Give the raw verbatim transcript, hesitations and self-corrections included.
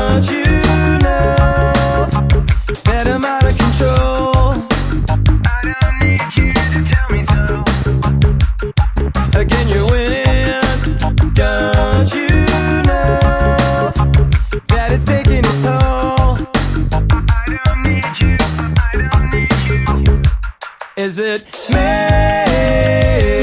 Don't you know that I'm out of control? I don't need you to tell me so. Again, you're winning. Don't you know that it's taking its toll? I don't need you. I don't need you. Is it me?